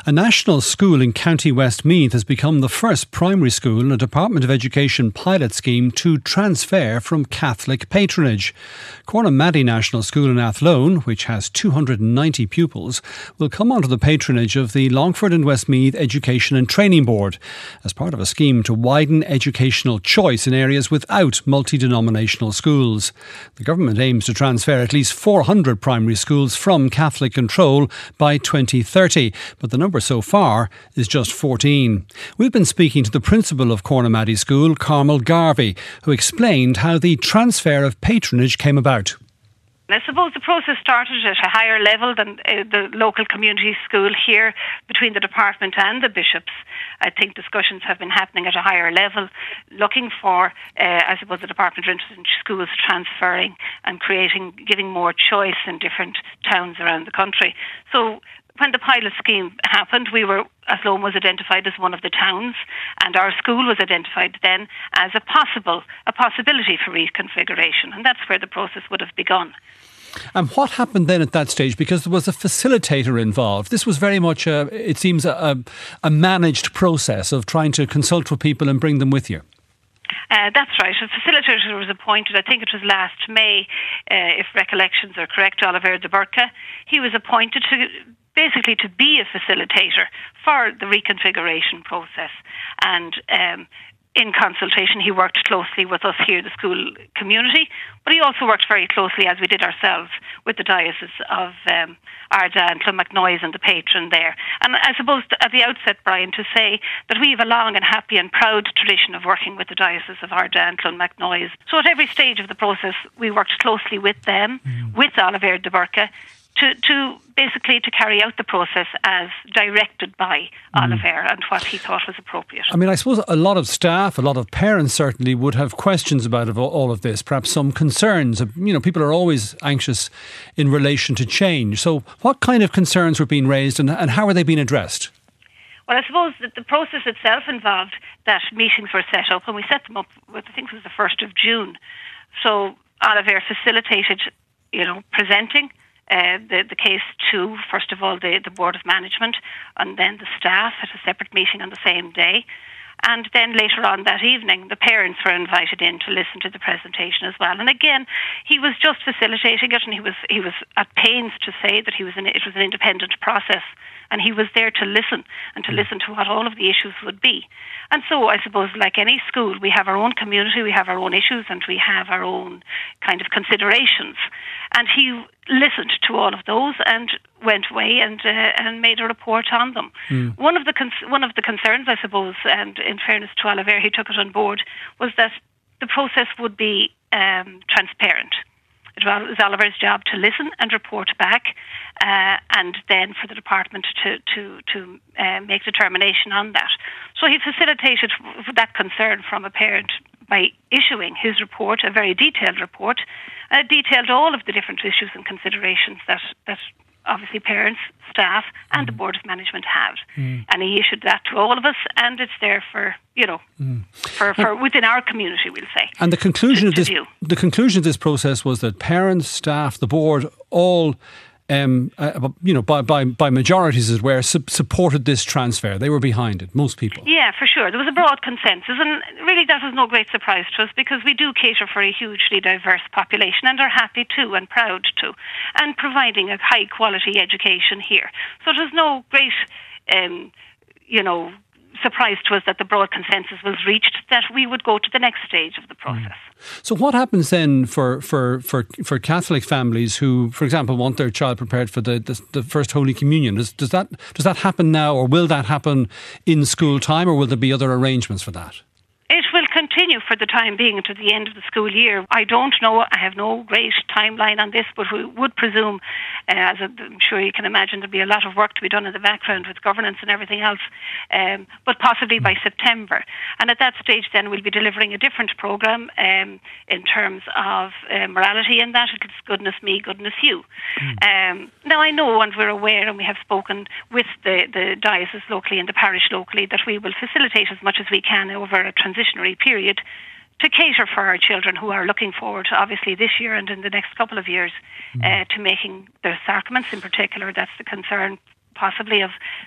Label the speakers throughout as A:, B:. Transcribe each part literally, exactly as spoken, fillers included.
A: A national school in County Westmeath has become the first primary school in a Department of Education pilot scheme to transfer from Catholic patronage. Cornamady National School in Athlone, which has two hundred ninety pupils, will come under the patronage of the Longford and Westmeath Education and Training Board as part of a scheme to widen educational choice in areas without multi-denominational schools. The government aims to transfer at least four hundred primary schools from Catholic control by twenty thirty, but the number so far is just fourteen. We've been speaking to the principal of Cornamady School, Carmel Garvey, who explained how the transfer of patronage came about.
B: I suppose the process started at a higher level than uh, the local community school here between the department and the bishops. I think discussions have been happening at a higher level, looking for, uh, I suppose, the department are interested in schools transferring and creating, giving more choice in different towns around the country. So when the pilot scheme happened, we were, Athlone was identified as one of the towns, and our school was identified then as a possible, a possibility for reconfiguration, and that's where the process would have begun.
A: And what happened then at that stage? Because there was a facilitator involved. This was very much, a, it seems, a, a managed process of trying to consult with people and bring them with you.
B: Uh, that's right. A facilitator was appointed, I think it was last May, uh, if recollections are correct, Oliver de Burca. He was appointed to basically to be a facilitator for the reconfiguration process. And um, in consultation, he worked closely with us here, the school community, but he also worked very closely, as we did ourselves, with the Diocese of um, Ardagh and Clonmacnoise and the patron there. And I suppose at the outset, Brian, to say that we have a long and happy and proud tradition of working with the Diocese of Ardagh and Clonmacnoise. So at every stage of the process, we worked closely with them, mm. with Oliver de Burca, To, to basically to carry out the process as directed by mm. Oliver and what he thought was appropriate.
A: I mean, I suppose a lot of staff, a lot of parents certainly would have questions about all of this, perhaps some concerns. You know, people are always anxious in relation to change. So what kind of concerns were being raised and, and how are they being addressed?
B: Well, I suppose that the process itself involved that meetings were set up, and we set them up with, I think it was the first of June. So Oliver facilitated, you know, presenting Uh, the, the case to, first of all, the, the Board of Management, and then the staff at a separate meeting on the same day. And then later on that evening, the parents were invited in to listen to the presentation as well. And again, he was just facilitating it, and he was he was at pains to say that he was an, it was an independent process, and he was there to listen and to listen to what all of the issues would be. And so I suppose, like any school, we have our own community, we have our own issues, and we have our own kind of considerations. And he listened to all of those and went away and uh, and made a report on them. Mm. One of the con- one of the concerns, I suppose, and in fairness to Oliver, he took it on board, was that the process would be um, transparent. It was Oliver's job to listen and report back, uh, and then for the department to to to uh, make determination on that. So he facilitated that concern from a parent by issuing his report, a very detailed report, uh, detailed all of the different issues and considerations that that obviously parents, staff, and mm. the Board of Management have. Mm. And he issued that to all of us, and it's there for, you know, mm. for, for within our community, we'll say.
A: And the conclusion
B: to,
A: of this
B: view.
A: the conclusion of this process was that parents, staff, the board, all um, uh, you know, by, by, by majorities as it were, su- supported this transfer. They were behind it, most people.
B: Yeah, for sure. There was a broad consensus, and really that was no great surprise to us, because we do cater for a hugely diverse population and are happy to and proud to, and providing a high quality education here. So there's no great, um, you know, surprise to us that the broad consensus was reached that we would go to the next stage of the process.
A: Mm. So what happens then for, for, for, for Catholic families who, for example, want their child prepared for the, the, the First Holy Communion? Does, does that does that happen now, or will that happen in school time, or will there be other arrangements for that?
B: It will continue for the time being to the end of the school year. I don't know, I have no great timeline on this, but we would presume, uh, as I'm sure you can imagine, there'll be a lot of work to be done in the background with governance and everything else, um, but possibly by September. And at that stage then we'll be delivering a different programme um, in terms of uh, morality, and that it's goodness me, goodness you. Mm. Um, now I know, and we're aware, and we have spoken with the, the diocese locally and the parish locally, that we will facilitate as much as we can over a transitionary period to cater for our children who are looking forward to, obviously this year and in the next couple of years, mm. uh, to making their sacraments in particular. That's the concern possibly of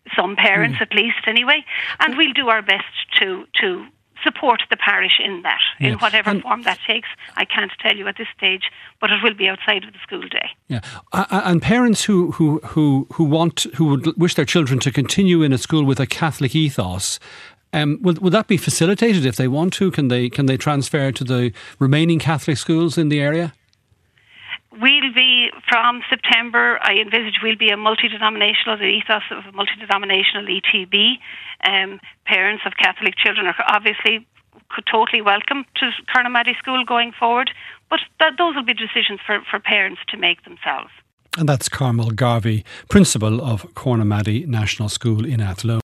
B: some parents
A: Mm.
B: at least anyway, and we'll do our best to to support the parish in that, in
A: Yeah.
B: whatever
A: And-
B: form that takes. I can't tell you at this stage, but it will be outside of the school day.
A: Yeah, uh, and parents who who who who want who would wish their children to continue in a school with a Catholic ethos, um, would would that be facilitated if they want to? Can they can they transfer to the remaining Catholic schools in the area?
B: We'll be, from September, I envisage we'll be a multi-denominational, the ethos of a multi-denominational E T B. Um, parents of Catholic children are obviously could totally welcome to Cornamady School going forward, but that, those will be decisions for, for parents to make themselves.
A: And that's Carmel Garvey, principal of Cornamady National School in Athlone.